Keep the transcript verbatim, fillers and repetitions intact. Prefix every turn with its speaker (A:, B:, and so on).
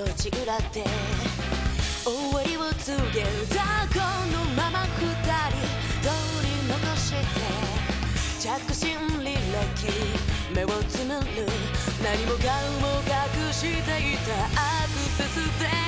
A: 路地裏で終わりを告げるだこのまま二人通り残して着信履歴目をつむる何もかも隠していたアクセスで